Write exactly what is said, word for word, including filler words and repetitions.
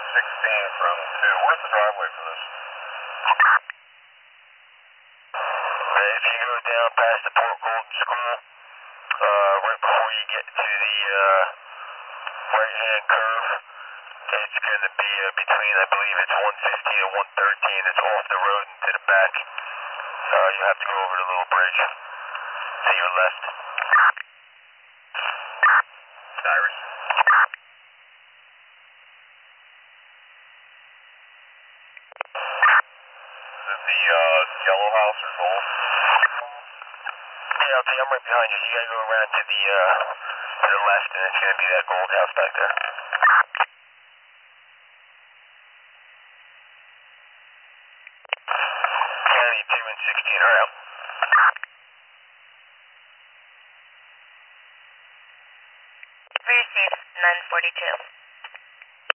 sixteen from two. Where's the driveway for this? If you go down past the Port Golden School, uh, right before you get to the uh, right-hand curve, it's going to be uh, between, I believe it's one fifteen and one thirteen. It's off the road and to the back. Uh, you have to go over the little bridge to your left. Cyrus. This is the uh, yellow house or gold? Yeah, okay, I'm right behind you. You gotta go around to the uh, to the left, and it's gonna be that gold house back there. County two and sixteen around. Received nine forty-two.